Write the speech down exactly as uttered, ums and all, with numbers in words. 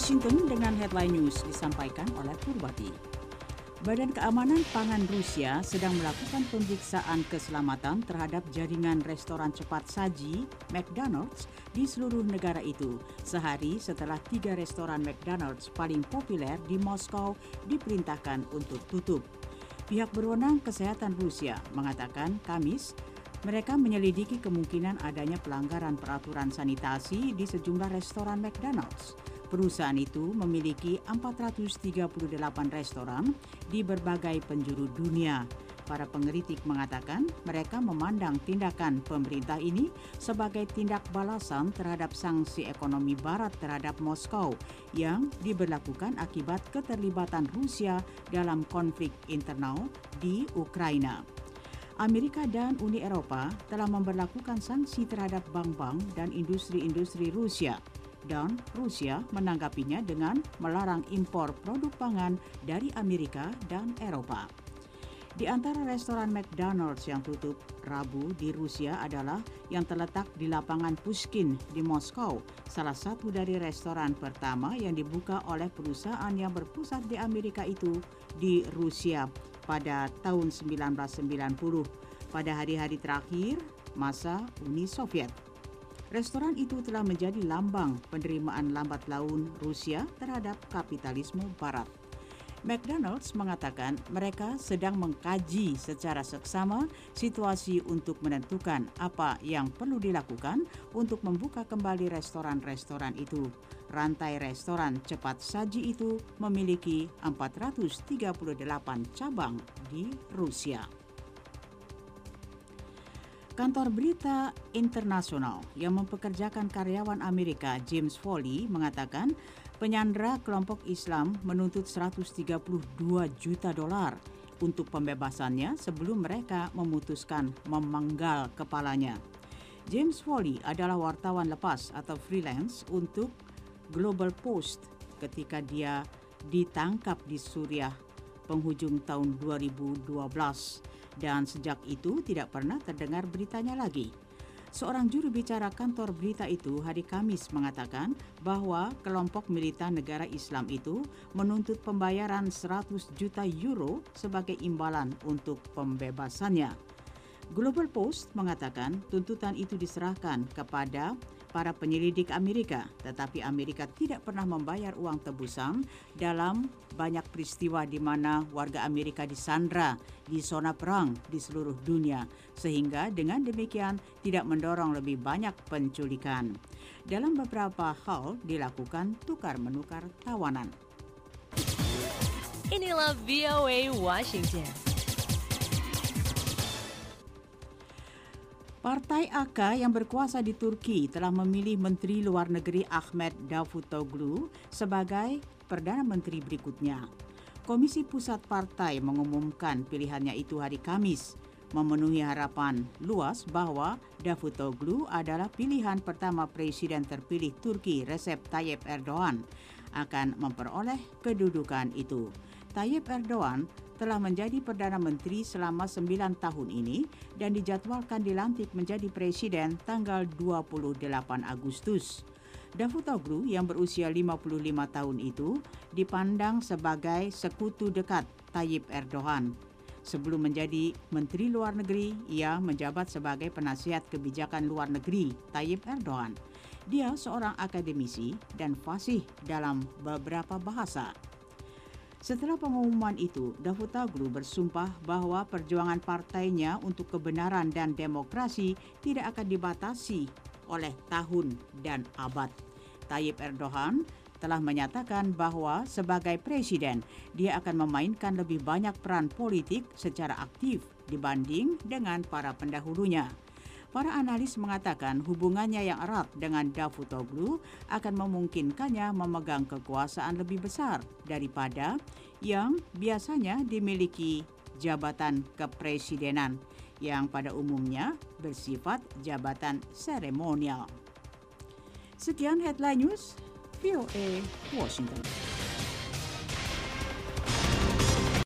Washington dengan headline news disampaikan oleh Purbati. Badan Keamanan Pangan Rusia sedang melakukan pemeriksaan keselamatan terhadap jaringan restoran cepat saji McDonald's di seluruh negara itu, sehari setelah tiga restoran McDonald's paling populer di Moskow diperintahkan untuk tutup. Pihak berwenang kesehatan Rusia mengatakan Kamis, mereka menyelidiki kemungkinan adanya pelanggaran peraturan sanitasi di sejumlah restoran McDonald's. Perusahaan itu memiliki empat ratus tiga puluh delapan restoran di berbagai penjuru dunia. Para pengkritik mengatakan mereka memandang tindakan pemerintah ini sebagai tindak balasan terhadap sanksi ekonomi Barat terhadap Moskow yang diberlakukan akibat keterlibatan Rusia dalam konflik internal di Ukraina. Amerika dan Uni Eropa telah memberlakukan sanksi terhadap bank-bank dan industri-industri Rusia. Dan Rusia menanggapinya dengan melarang impor produk pangan dari Amerika dan Eropa. Di antara restoran McDonald's yang tutup Rabu di Rusia adalah yang terletak di lapangan Pushkin di Moskow, salah satu dari restoran pertama yang dibuka oleh perusahaan yang berpusat di Amerika itu di Rusia pada tahun sembilan belas sembilan puluh, pada hari-hari terakhir masa Uni Soviet. Restoran itu telah menjadi lambang penerimaan lambat laun Rusia terhadap kapitalisme Barat. McDonald's mengatakan mereka sedang mengkaji secara seksama situasi untuk menentukan apa yang perlu dilakukan untuk membuka kembali restoran-restoran itu. Rantai restoran cepat saji itu memiliki empat ratus tiga puluh delapan cabang di Rusia. Kantor berita internasional yang mempekerjakan karyawan Amerika James Foley mengatakan penyandera kelompok Islam menuntut seratus tiga puluh dua juta dolar untuk pembebasannya sebelum mereka memutuskan memenggal kepalanya. James Foley adalah wartawan lepas atau freelance untuk Global Post ketika dia ditangkap di Suriah penghujung tahun dua ribu dua belas. Dan sejak itu tidak pernah terdengar beritanya lagi. Seorang juru bicara kantor berita itu hari Kamis mengatakan bahwa kelompok militan negara Islam itu menuntut pembayaran seratus juta euro sebagai imbalan untuk pembebasannya. Global Post mengatakan tuntutan itu diserahkan kepada para penyelidik Amerika, tetapi Amerika tidak pernah membayar uang tebusan dalam banyak peristiwa di mana warga Amerika disandra di zona perang di seluruh dunia, sehingga dengan demikian tidak mendorong lebih banyak penculikan. Dalam beberapa hal dilakukan tukar-menukar tawanan. Inilah V O A Washington. Partai A K yang berkuasa di Turki telah memilih Menteri Luar Negeri Ahmet Davutoglu sebagai Perdana Menteri berikutnya. Komisi Pusat Partai mengumumkan pilihannya itu hari Kamis, memenuhi harapan luas bahwa Davutoglu adalah pilihan pertama Presiden terpilih Turki Recep Tayyip Erdogan akan memperoleh kedudukan itu. Tayyip Erdogan telah menjadi Perdana Menteri selama sembilan tahun ini dan dijadwalkan dilantik menjadi Presiden tanggal dua puluh delapan Agustus. Davutoglu yang berusia lima puluh lima tahun itu dipandang sebagai sekutu dekat Tayyip Erdogan. Sebelum menjadi Menteri Luar Negeri, ia menjabat sebagai penasihat kebijakan luar negeri Tayyip Erdogan. Dia seorang akademisi dan fasih dalam beberapa bahasa. Setelah pengumuman itu, Davutoglu bersumpah bahwa perjuangan partainya untuk kebenaran dan demokrasi tidak akan dibatasi oleh tahun dan abad. Tayyip Erdogan telah menyatakan bahwa sebagai presiden, dia akan memainkan lebih banyak peran politik secara aktif dibanding dengan para pendahulunya. Para analis mengatakan hubungannya yang erat dengan Davutoglu akan memungkinkannya memegang kekuasaan lebih besar daripada yang biasanya dimiliki jabatan kepresidenan yang pada umumnya bersifat jabatan seremonial. Sekian headline news V O A Washington.